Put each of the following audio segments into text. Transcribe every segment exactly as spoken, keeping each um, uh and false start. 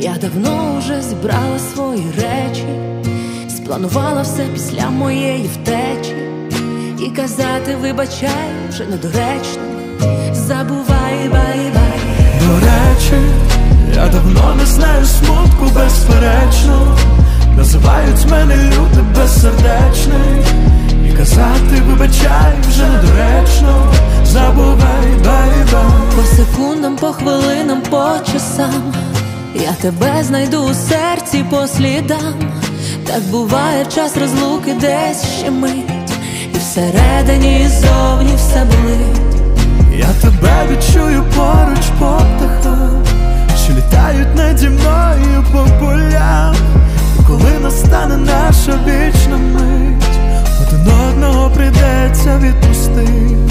Я давно вже зібрала свої речі, спланувала все після моєї втечі. І казати вибачай вже недоречно, забувай, бай-бай. До речі, я давно не знаю смутку, безперечно. Називають мене люди безсердечний. І казати вибачай вже недоречно, забувай, бай-бай. По секундам, по хвилинам, по часам я тебе знайду у серці по слідам. Так буває в час розлуки, десь ще мить, і всередині, і зовні все болить. Я тебе відчую поруч по птахам, що літають наді мною по полям. Коли настане наша вічна мить, один одного прийдеться відпустить.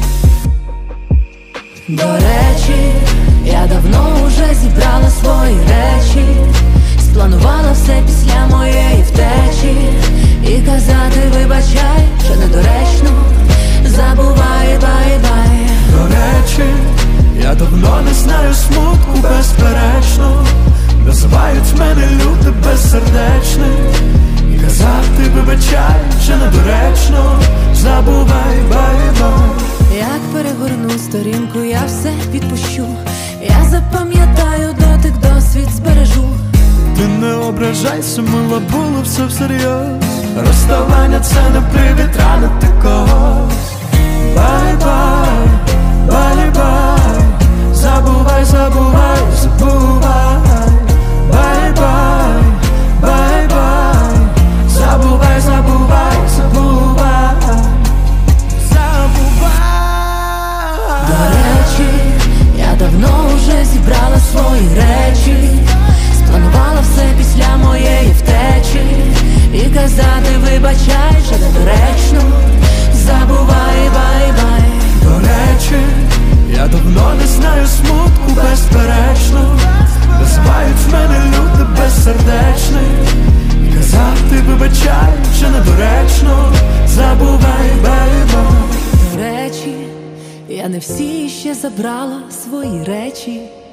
До речі, я давно вже зібрала свої речі, спланувала все після моєї втечі. І казати вибачай вже недоречно, забувай, бай-бай. До речі, я давно не знаю смутку, безперечно. Називають мене люди безсердечний. І казати вибачай вже недоречно, забувай, бай-бай. Як перегорну сторінку, я все відпущу. Я запам'ятаю дотик, досвід збережу. Ти не ображайся, мила, було все всерйоз. Розставання це не привід ранити когось. Бай-бай, бай-бай. Забувай, забувай, забувай. Бай-бай, бай-бай. Забувай, забувай, забувай. Забувай. До речі, я давно вже зібрала свої речі, спланувала все після моєї втечі. І казати вибачай вже недоречно, забувай, бай-бай. До речі, я давно не знаю смутку, безперечно. Називають мене люди безсердечний. І казати вибачай вже недоречно, забувай, бай-бай. До речі, я не всі ще забрала свої речі.